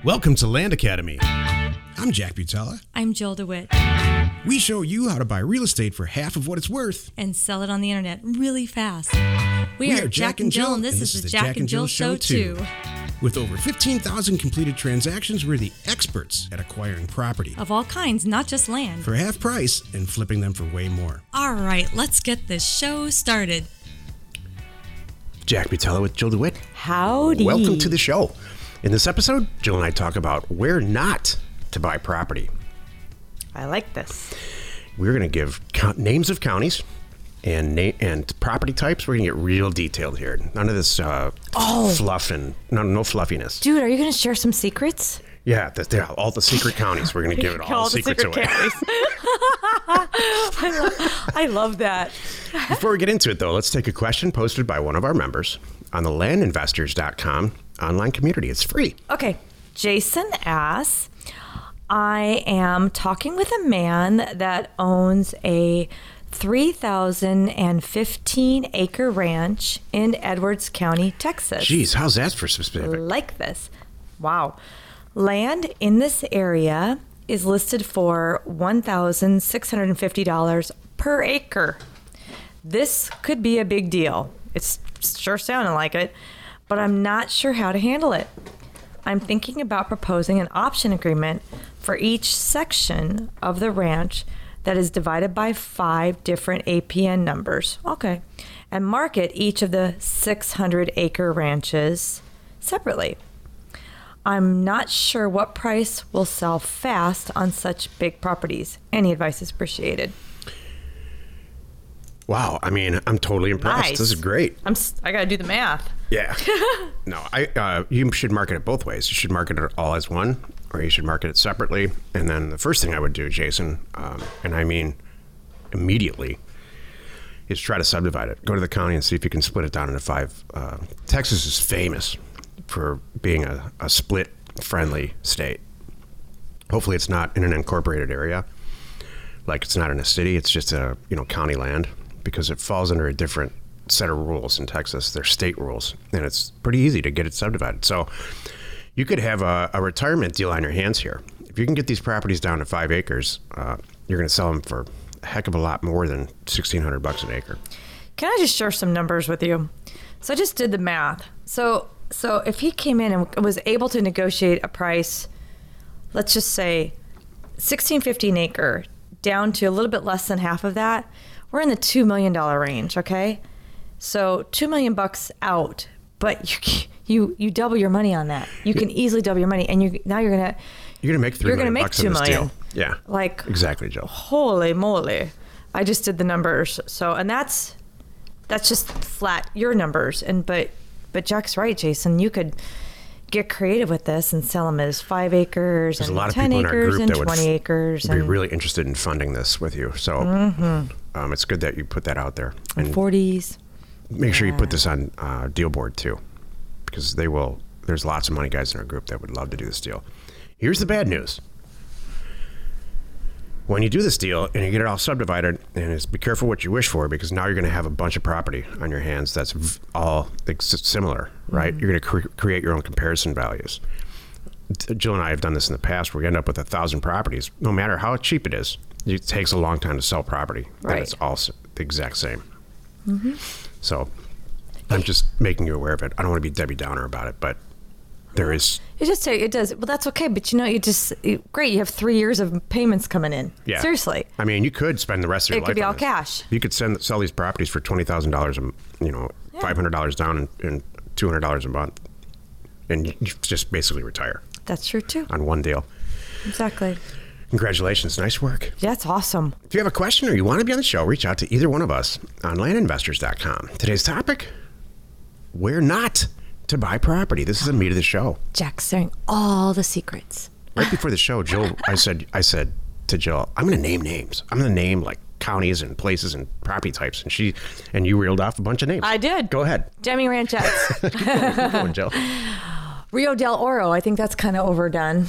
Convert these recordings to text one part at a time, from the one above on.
Welcome to Land Academy. I'm Jack Butala. I'm Jill DeWitt. We show you how to buy real estate for half of what it's worth. And sell it on the internet really fast. We are Jack and Jill, and this is the Jack and Jill Show 2. With over 15,000 completed transactions, we're the experts at acquiring property. Of all kinds, not just land. For half price and flipping them for way more. All right, let's get this show started. Jack Butala with Jill DeWitt. Howdy. Welcome to the show. In this episode, Jill and I talk about where not to buy property. I like this. We're going to give names of counties and property types. We're going to get real detailed here. None of this fluff and no fluffiness. Dude, are you going to share some secrets? Yeah, all the secret counties. We're going to give it all the secrets away. I love that. Before we get into it, though, let's take a question posted by one of our members on the landinvestors.com online community. It's free. Okay. Jason asks, I am talking with a man that owns a 3,015-acre ranch in Edwards County, Texas. Jeez, how's that for specific? Like this. Wow. Land in this area is listed for $1,650 per acre. This could be a big deal. It's sure sounding like it, but I'm not sure how to handle it. I'm thinking about proposing an option agreement for each section of the ranch that is divided by 5 different APN numbers. Okay. And market each of the 600-acre ranches separately. I'm not sure what price will sell fast on such big properties. Any advice is appreciated. Wow, I mean, I'm totally impressed. Nice. This is great. I got to do the math. Yeah. No, you should market it both ways. You should market it all as one, or you should market it separately. And then the first thing I would do, Jason, and I mean immediately, is try to subdivide it. Go to the county and see if you can split it down into 5. Texas is famous for being a split-friendly state. Hopefully it's not in an incorporated area. Like it's not in a city. It's just a county land, because it falls under a different set of rules in Texas. They're state rules, and it's pretty easy to get it subdivided. So you could have a retirement deal on your hands here. If you can get these properties down to 5 acres, you're going to sell them for a heck of a lot more than $1,600 an acre. Can I just share some numbers with you? So I just did the math. So if he came in and was able to negotiate a price, let's just say $1,650 an acre, down to a little bit less than half of that, we're in the $2 million range, okay? So $2 million out, but you double your money on that. You can easily double your money, and you're gonna make $3 million bucks $2 on this million. deal. Yeah, like exactly, Joe. Holy moly! I just did the numbers. So, and that's just flat your numbers. But Jack's right, Jason. You could get creative with this and sell them as 5 acres and 10 acres and 20 acres. Be really interested in funding this with you. So it's good that you put that out there. And 40s. Make sure you put this on Deal Board too, because there's lots of money guys in our group that would love to do this deal. Here's the bad news. When you do this deal and you get it all subdivided, and be careful what you wish for, because now you're going to have a bunch of property on your hands that's all similar, right? Mm-hmm. You're going to create your own comparison values. Jill and I have done this in the past, where we end up with 1,000 properties. No matter how cheap it is, it takes a long time to sell property, right. And it's all the exact same. Mm-hmm. So I'm just making you aware of it. I don't want to be Debbie Downer about it, but there is. It does. Well, that's okay. But great. You have 3 years of payments coming in. Yeah. Seriously. I mean, you could spend the rest of your life. It could be on all this. cash. You could sell these properties for $20,000, $500 down and $200 a month, and you just basically retire. That's true too. On one deal. Exactly. Congratulations. Nice work. That's awesome. If you have a question or you want to be on the show, reach out to either one of us on landinvestors.com. Today's topic: where not to buy property. This is the meat of the show. Jack's sharing all the secrets. Right before the show, Jill, I said to Jill, I'm going to name names. I'm going to name like counties and places and property types, and you reeled off a bunch of names. I did. Go ahead. Deming Ranchettes. Keep going, Jill. Rio del Oro. I think that's kind of overdone.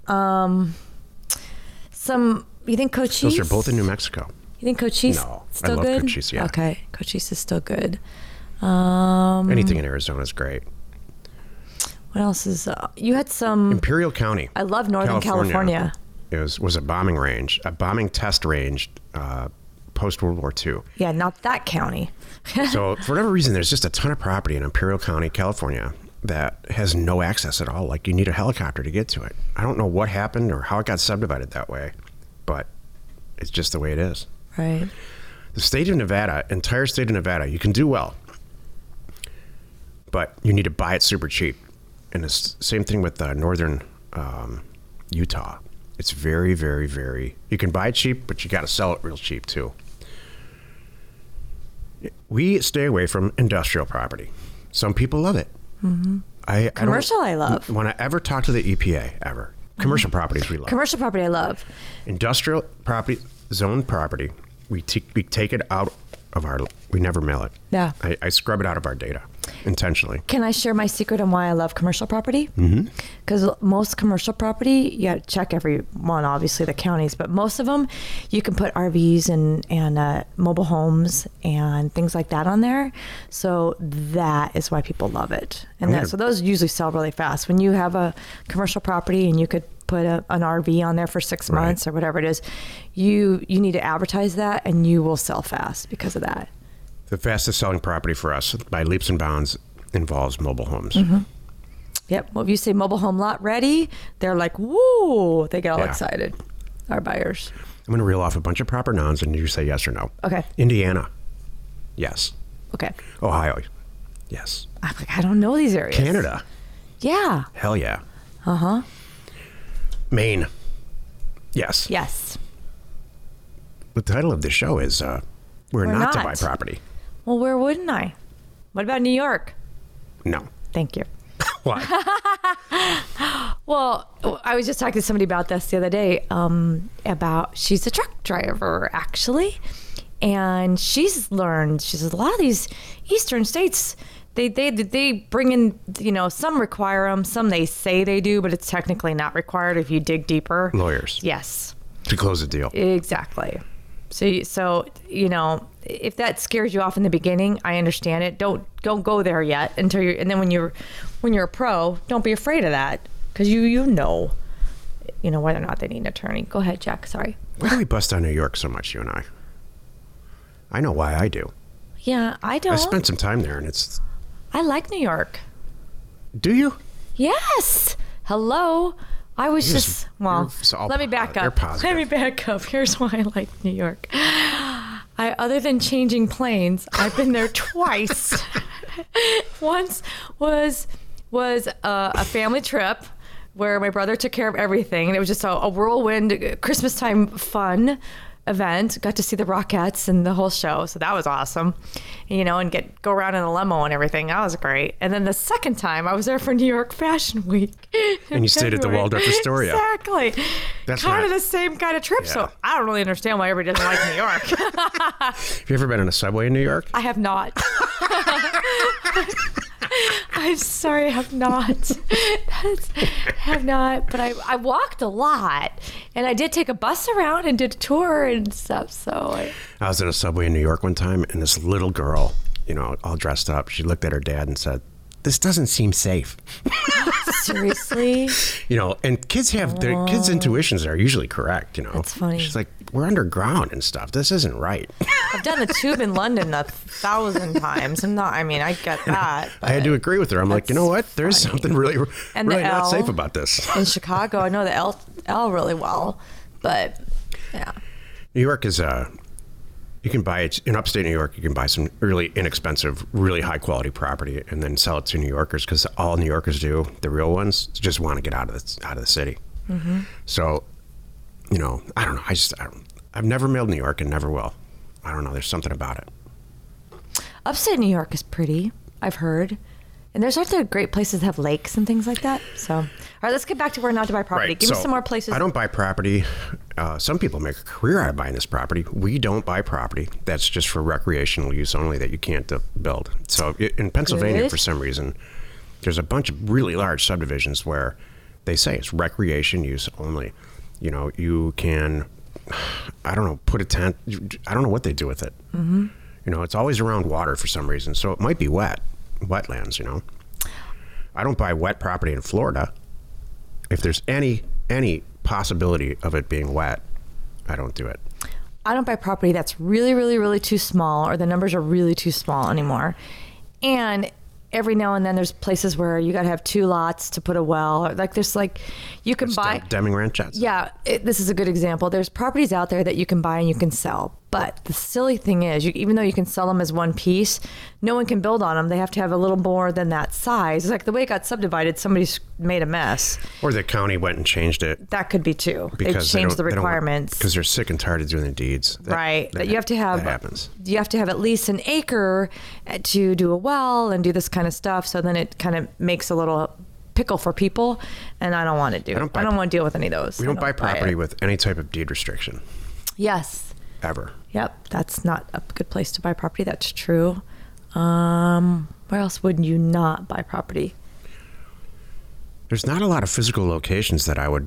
You think Cochise? Those are both in New Mexico. You think Cochise still I love good? Cochise, yeah. Okay, Cochise is still good. Anything in Arizona is great. What else is, you had some, Imperial County. I love Northern California. It was a bombing range, a bombing test range post World War II. Yeah, not that county. So for whatever reason, there's just a ton of property in Imperial County, California that has no access at all. Like you need a helicopter to get to it. I don't know what happened or how it got subdivided that way, but it's just the way it is. Right. The state of Nevada, entire state of Nevada, you can do well, but you need to buy it super cheap. And it's the same thing with northern Utah. It's very, very, very, you can buy it cheap, but you got to sell it real cheap too. We stay away from industrial property. Some people love it. Mm-hmm. Commercial, I love. When I ever talk to the EPA, ever. Commercial properties we love. Commercial property, I love. Industrial property, zoned property, we take it out of we never mail it. Yeah. I scrub it out of our data intentionally. Can I share my secret on why I love commercial property? Because most commercial property, you got to check every one, obviously the counties, but most of them, you can put RVs and mobile homes and things like that on there. So that is why people love it. And so those usually sell really fast. When you have a commercial property and you could put an RV on there for 6 months or whatever it is, you need to advertise that and you will sell fast because of that. The fastest selling property for us by leaps and bounds involves mobile homes. Yep. Well, if you say mobile home lot ready, they're like, woo, they get all excited. Our buyers. I'm going to reel off a bunch of proper nouns and you say yes or no. Okay. Indiana. Yes. Okay. Ohio. Yes. I'm like, I don't know these areas. Canada. Yeah. Hell yeah. Uh-huh. Maine. Yes. Yes. The title of the show is We're not to buy property. Well, where wouldn't I? What about New York? No. Thank you. Why? Well, I was just talking to somebody about this the other day, she's a truck driver, actually. And she's learned, she says, a lot of these eastern states, they bring in, some require them, some they say they do, but it's technically not required if you dig deeper. Lawyers. Yes. To close a deal. Exactly. So if that scares you off in the beginning, I understand it. Don't go there yet and then when you're a pro, don't be afraid of that because you know whether or not they need an attorney. Go ahead, Jack. Sorry. Why do we bust on New York so much, you and I? I know why I do. Yeah, I don't. I spent some time there, and I like New York. Do you? Yes. Hello. I was let me back up. Let me back up. Here's why I like New York. Other than changing planes, I've been there twice. Once was a family trip where my brother took care of everything, and it was just a whirlwind Christmas time fun event. Got to see the Rockettes and the whole show, so that was awesome. And go around in a limo and everything. That was great. And then the second time, I was there for New York Fashion Week. And you stayed at the Waldorf Astoria. Exactly. That's kind of the same kind of trip. Yeah. So I don't really understand why everybody doesn't like New York. Have you ever been in a subway in New York? I have not. I'm sorry, I have not. Have not. But I walked a lot, and I did take a bus around and did a tour and stuff. So I was in a subway in New York one time, and this little girl, all dressed up, she looked at her dad and said, "This doesn't seem safe." Seriously? And kids have their kids' intuitions are usually correct. That's funny. She's like, "We're underground and stuff. This isn't right." I've done the tube in London 1,000 times. I get that. I had to agree with her. I'm like, you know what? There's something really not safe about this. In Chicago, I know the L really well, but yeah. New York is you can buy it in upstate New York. You can buy some really inexpensive, really high quality property, and then sell it to New Yorkers because all New Yorkers do, the real ones, just want to get out of the city. Mm-hmm. So, I don't know. I've never mailed New York and never will. I don't know. There's something about it. Upstate New York is pretty, I've heard. And there's also great places that have lakes and things like that. So, all right, let's get back to where not to buy property. Right. Give me some more places. I don't buy property. Some people make a career out of buying this property. We don't buy property. That's just for recreational use only that you can't build. So in Pennsylvania, for some reason, there's a bunch of really large subdivisions where they say it's recreation use only. You can, I don't know, put a tent. I don't know what they do with it. Mm-hmm. It's always around water for some reason. So it might be wetlands, I don't buy wet property in Florida. If there's any possibility of it being wet, I don't do it. I don't buy property that's really, really, really too small, or the numbers are really too small anymore. And every now and then there's places where you got to have 2 lots to put a well. Like there's like, you can buy. Deming Ranchettes. Yeah, this is a good example. There's properties out there that you can buy and you can sell. But the silly thing is, even though you can sell them as one piece, no one can build on them. They have to have a little more than that size. It's like the way it got subdivided, somebody's made a mess. Or the county went and changed it. That could be too. They've changed the requirements. Because they're sick and tired of doing the deeds. That you have to have. That happens. You have to have at least an acre to do a well and do this kind of stuff. So then it kind of makes a little pickle for people, and I don't want to do it. I don't want to deal with any of those. We don't buy property with any type of deed restriction. Yes. Ever. Yep, that's not a good place to buy property. That's true. Where else would you not buy property? There's not a lot of physical locations that I would,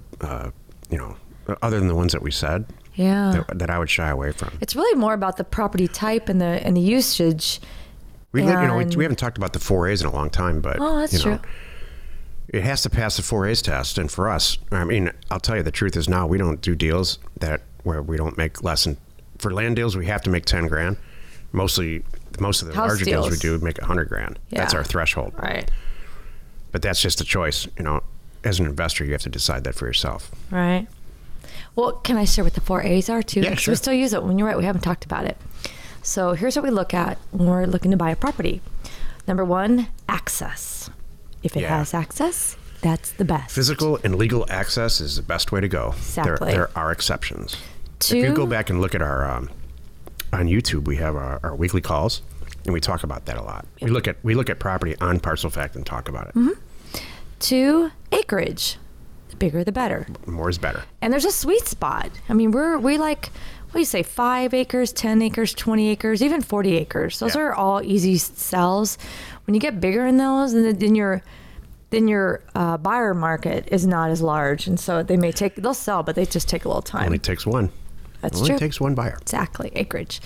other than the ones that we said. Yeah. That I would shy away from. It's really more about the property type and the usage. We haven't talked about the 4As in a long time, but that's true. It has to pass the 4As test, and for us, I mean, I'll tell you the truth is now we don't do deals where we don't make less than. For land deals, we have to make $10,000. Most of the larger deals we do make $100,000. Yeah. That's our threshold. Right. But that's just a choice. As an investor, you have to decide that for yourself. Right. Well, can I share what the 4As are too? Yeah, sure. We still use it. When you're right, we haven't talked about it. So here's what we look at when we're looking to buy a property. Number 1, access. If it has access, that's the best. Physical and legal access is the best way to go. Exactly. There are exceptions. 2, if you go back and look at our on YouTube, we have our weekly calls, and we talk about that a lot. We look at property on Parcel Fact and talk about it. Mm-hmm. 2, acreage. The bigger, the better. More is better. And there's a sweet spot. I mean, we like, what do you say, 5 acres, 10 acres, 20 acres, even 40 acres. Those are all easy sells. When you get bigger in those, then your buyer market is not as large, and so they'll sell, but they just take a little time. Only takes one. That's Only true. takes one buyer. Exactly, acreage.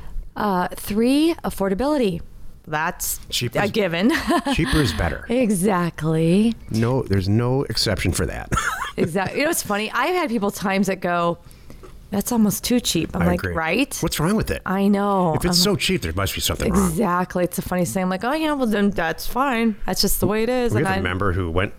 3, affordability. That's a given. Cheaper is better. Exactly. No, there's no exception for that. Exactly. It's funny. I've had people times that go, that's almost too cheap. I'm like, agree. right? What's wrong with it? I know. If it's so cheap, there must be something wrong. Exactly. It's a funny thing. I'm like, oh, well, then that's fine. That's just the way it is. We have a member who went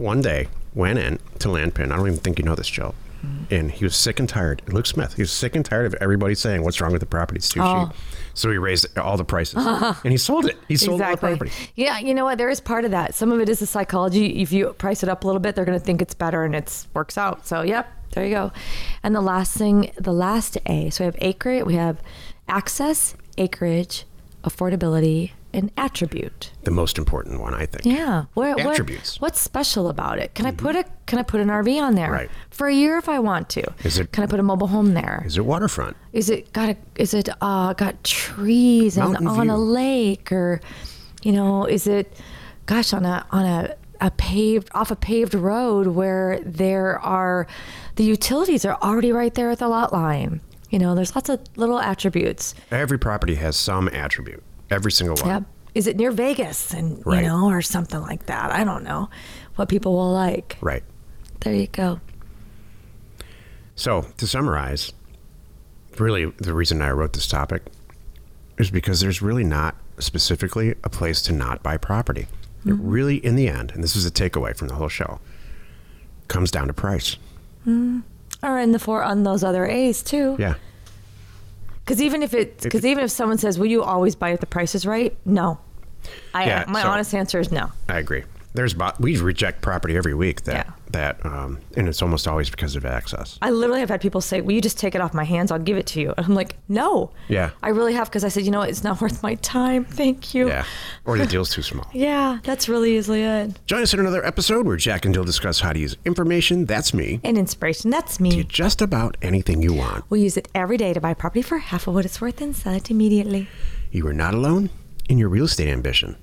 in to Landpin. I don't even think you know this, Jill. And he was sick and tired. Luke Smith. He was sick and tired of everybody saying, what's wrong with the property? It's too cheap. So he raised all the prices. And he sold it. He sold all the property. Yeah, you know what? There is part of that. Some of it is the psychology. If you price it up a little bit, they're going to think it's better, and it works out. So, yep, there you go. And the last A. So we have acreage, we have access, acreage, affordability, and attribute. The most important one, I think. Yeah. Attributes. What's special about it? Can I put an RV on there? Right. For a year if I want to? Can I put a mobile home there? Is it waterfront? Is it got trees and on a lake, or is it on a paved road where the utilities are already right there at the lot line? There's lots of little attributes. Every property has some attribute. Every single one. Yep. Is it near Vegas and or something like that? I don't know what people will like. Right. There you go. So to summarize, really the reason I wrote this topic is because there's really not specifically a place to not buy property. It really, in the end, and this is a takeaway from the whole show, comes down to price. Or on those other A's too. Yeah. Because even if someone says, "Will you always buy if the price is right?" No, my honest answer is no. I agree. We reject property every week and it's almost always because of access. I literally have had people say, "Will you just take it off my hands? I'll give it to you." And I'm like, "No." Yeah. I really have, because I said, it's not worth my time. Thank you. Yeah. Or the deal's too small. Yeah, that's really easily it. Join us in another episode where Jack and Jill discuss how to use information, that's me, and inspiration, that's me, to just about anything you want. We'll use it every day to buy property for half of what it's worth and sell it immediately. You are not alone in your real estate ambition.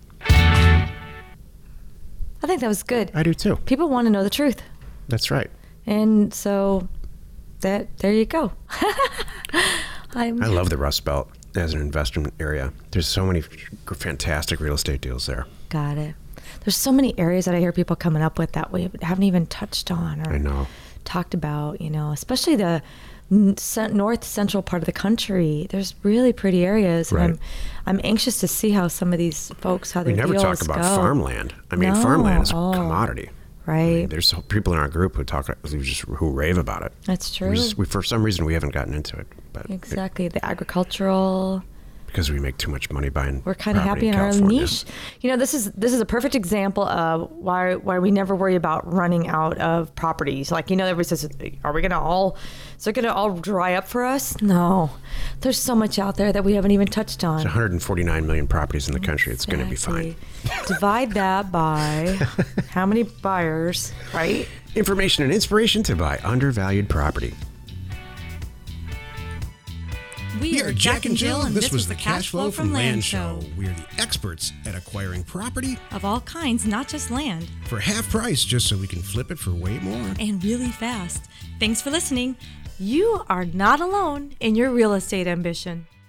I think that was good. I do too. People want to know the truth. That's right. And so there you go. I love the Rust Belt as an investment area. There's so many fantastic real estate deals there. Got it. there's so many areas that I hear people coming up with that we haven't even touched on or I know. talked about, especially the north central part of the country. There's really pretty areas. Right. And I'm anxious to see how some of these folks, how their We never deals talk about go. farmland. I mean, No. farmland is a Oh. commodity. Right. I mean, there's people in our group who rave about it. That's true. For some reason, we haven't gotten into it. But Exactly. The agricultural. because we make too much money buying. We're kind of property happy in our California. niche. This is a perfect example of why we never worry about running out of properties. Like, everybody says, are we going to all, is it going to all dry up for us? No. There's so much out there that we haven't even touched on. There's 149 million properties in the country. It's going to be fine. Exactly. Divide that by how many buyers, right? Information and inspiration to buy undervalued property. We are Jack and Jill, and this was the Cash Flow from Land Show. We are the experts at acquiring property Of all kinds, not just land, for half price just so we can flip it for way more. and really fast. Thanks for listening. You are not alone in your real estate ambition.